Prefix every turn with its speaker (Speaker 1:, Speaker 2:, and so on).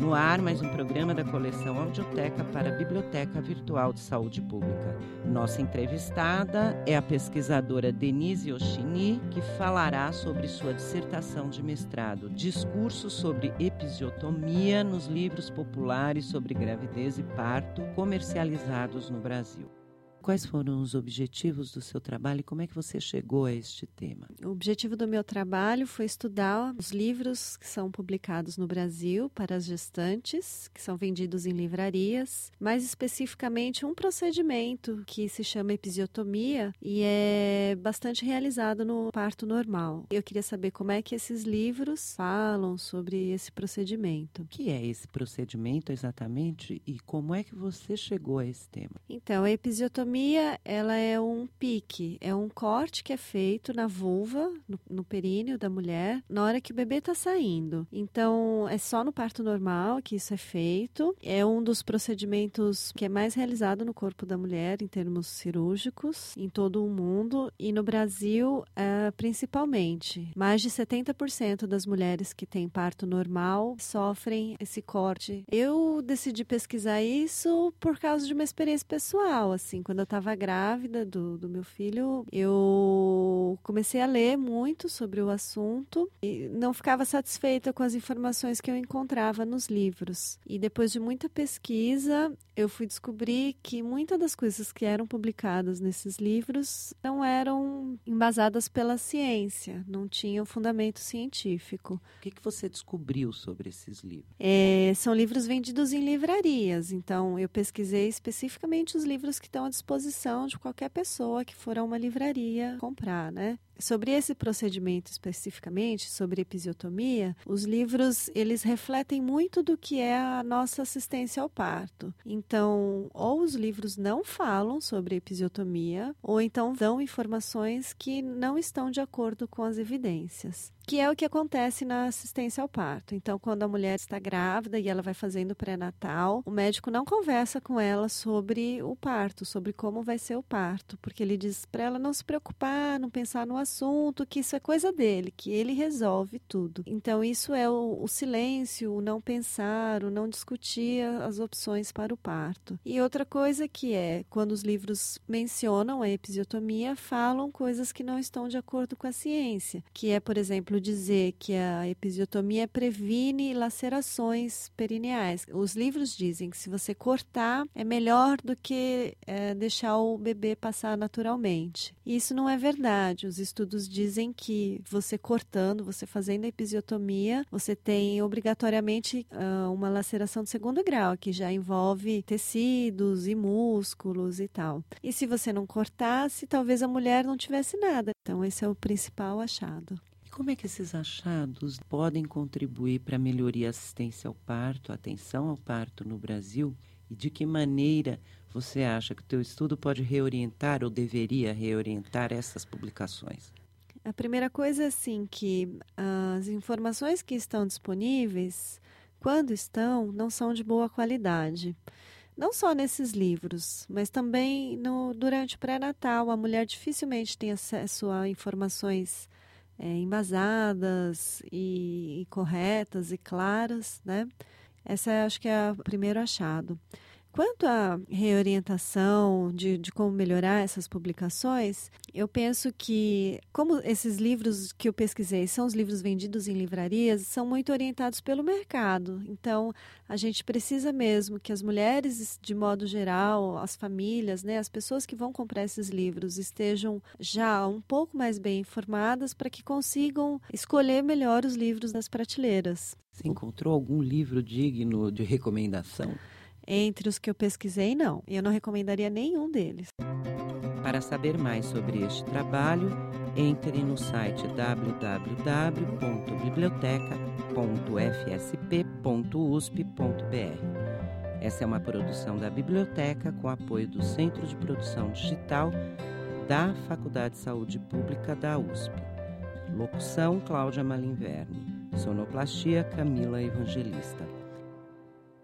Speaker 1: No ar, mais um programa da coleção Audioteca para a Biblioteca Virtual de Saúde Pública. Nossa entrevistada é a pesquisadora Denise Yoshini, que falará sobre sua dissertação de mestrado, Discurso sobre Episiotomia nos livros populares sobre gravidez e parto comercializados no Brasil. Quais foram os objetivos do seu trabalho e como é que você chegou a este tema?
Speaker 2: O objetivo do meu trabalho foi estudar os livros que são publicados no Brasil para as gestantes, que são vendidos em livrarias, mais especificamente um procedimento que se chama episiotomia e é bastante realizado no parto normal. Eu queria saber como é que esses livros falam sobre esse procedimento.
Speaker 1: O que é esse procedimento exatamente e como é que você chegou a esse tema?
Speaker 2: Então, a episiotomia ela é um pique, é um corte que é feito na vulva, no períneo da mulher, na hora que o bebê está saindo. Então, é só no parto normal que isso é feito. É um dos procedimentos que é mais realizado no corpo da mulher em termos cirúrgicos, em todo o mundo. E no Brasil, principalmente, mais de 70% das mulheres que têm parto normal sofrem esse corte. Eu decidi pesquisar isso por causa de uma experiência pessoal, assim, quando eu estava grávida do meu filho, eu comecei a ler muito sobre o assunto e não ficava satisfeita com as informações que eu encontrava nos livros. E depois de muita pesquisa, eu fui descobrir que muitas das coisas que eram publicadas nesses livros não eram embasadas pela ciência, não tinham fundamento científico.
Speaker 1: O que você descobriu sobre esses livros?
Speaker 2: São livros vendidos em livrarias, então eu pesquisei especificamente os livros que estão à disposição de qualquer pessoa que for a uma livraria comprar, né? Sobre esse procedimento especificamente, sobre episiotomia, os livros, eles refletem muito do que é a nossa assistência ao parto. Então, ou os livros não falam sobre episiotomia, ou então dão informações que não estão de acordo com as evidências, que é o que acontece na assistência ao parto. Então, quando a mulher está grávida e ela vai fazendo pré-natal, o médico não conversa com ela sobre o parto, sobre como vai ser o parto, porque ele diz para ela não se preocupar, não pensar no assunto, que isso é coisa dele, que ele resolve tudo. Então, isso é o silêncio, o não pensar, o não discutir as opções para o parto. E outra coisa que é, quando os livros mencionam a episiotomia, falam coisas que não estão de acordo com a ciência, que é, por exemplo, dizer que a episiotomia previne lacerações perineais. Os livros dizem que se você cortar, é melhor do que deixar o bebê passar naturalmente. E isso não é verdade. Os estudos dizem que você cortando, você fazendo a episiotomia, você tem obrigatoriamente uma laceração de segundo grau, que já envolve tecidos e músculos e tal. E se você não cortasse, talvez a mulher não tivesse nada. Então, esse é o principal achado.
Speaker 1: E como é que esses achados podem contribuir para a melhoria da assistência ao parto, atenção ao parto no Brasil? E de que maneira você acha que o teu estudo pode reorientar ou deveria reorientar essas publicações?
Speaker 2: A primeira coisa é assim, que as informações que estão disponíveis, quando estão, não são de boa qualidade. Não só nesses livros, mas também durante o pré-natal. A mulher dificilmente tem acesso a informações embasadas e corretas e claras, né? Essa acho que é o primeiro achado. Quanto à reorientação de como melhorar essas publicações, eu penso que, como esses livros que eu pesquisei são os livros vendidos em livrarias, são muito orientados pelo mercado. Então, a gente precisa mesmo que as mulheres, de modo geral, as famílias, né, as pessoas que vão comprar esses livros estejam já um pouco mais bem informadas para que consigam escolher melhor os livros das prateleiras.
Speaker 1: Você encontrou algum livro digno de recomendação?
Speaker 2: Entre os que eu pesquisei, não. Eu não recomendaria nenhum deles.
Speaker 1: Para saber mais sobre este trabalho, entre no site www.biblioteca.fsp.usp.br. Essa é uma produção da Biblioteca com apoio do Centro de Produção Digital da Faculdade de Saúde Pública da USP. Locução, Cláudia Malinverni. Sonoplastia, Camila Evangelista.